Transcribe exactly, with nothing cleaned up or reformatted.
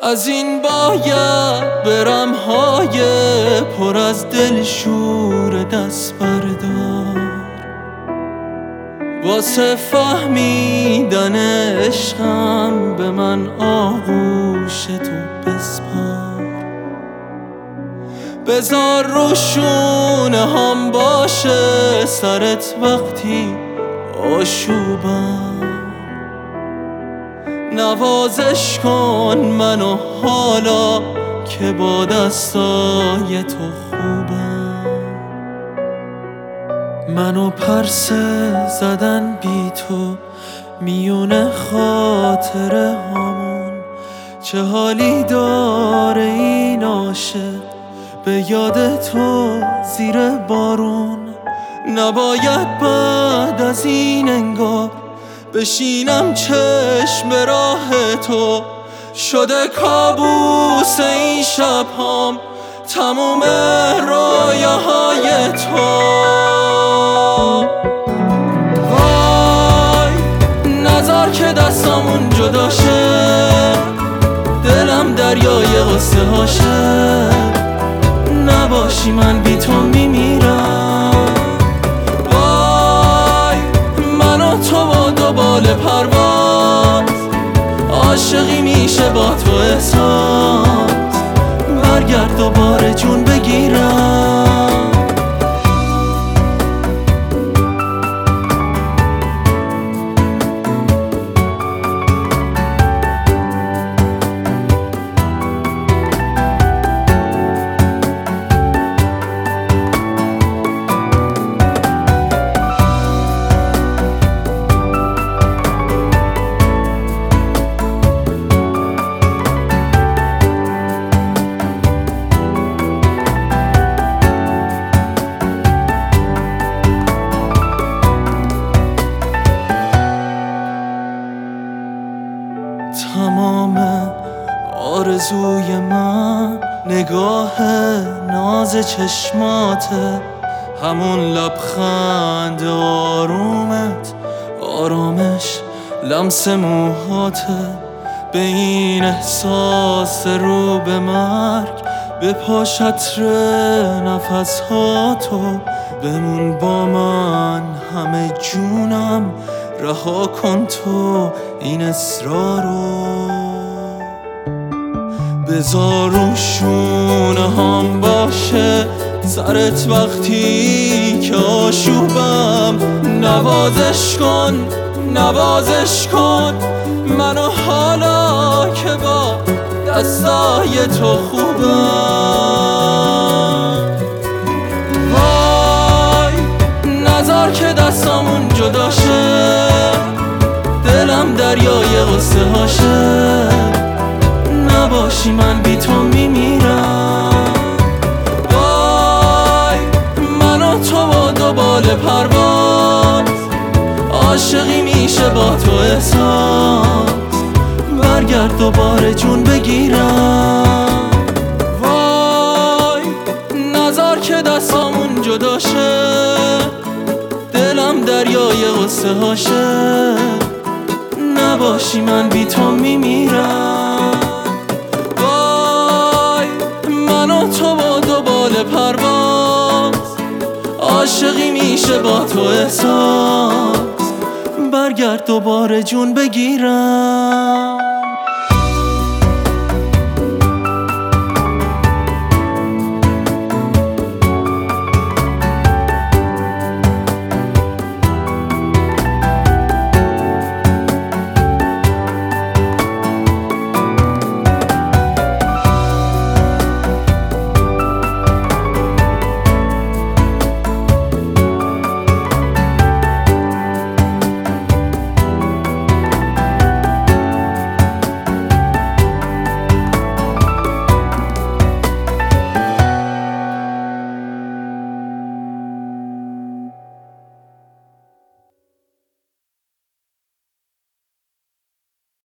از این باید برم های پر از دل شور دست بردار، واسه فهمیدن عشقم به من آغوش تو بسپار. بذار رو شونه هم باشه سرت وقتی آشوبم، نوازش کن منو حالا که با دستای تو خوبم. منو پرسه زدن بی تو میونه خاطره هامون، چه حالی داره این عاشق به یاد تو زیر بارون. نباید بعد از این انگار بشینم چشم به راه تو، شده کابوس این شبهام تموم رویاهای تو. وای نذار که دستامون جدا شه، دلم دریای قصه هاشه، نباشی من بی تو میمیرم. وای من و تو با دو بال پرواز، عاشقی میشه با تو احساس، برگرد دوباره جون بگیرم. تمام آرزوی من نگاه ناز چشماته، همون لبخند آرومت آرامش لمس موهاته. به این احساس رو به مرگ بپا شطر نفس ها تو، بمون با من همه جونم، رها کن تو این اصرارو. بذار رو شونه هم باشه سرت وقتی که آشوبم، نوازش کن نوازش کن منو حالا که با دستای تو خوبم. وای نذار که دستامون جدا شه، دلم دریای قصه هاشه، نباشی من بی تو میمیرم. وای من و تو با دو بال پرواز، عاشقی میشه با تو احساس، برگرد دوباره جون بگیرم. وای نذار که دستامون جدا شه، دلم دریای قصه هاشه، نباشی من بی تو میمیرم. وای من و تو با دو بال پرواز، عاشقی میشه با تو احساس، برگرد دوباره جون بگیرم.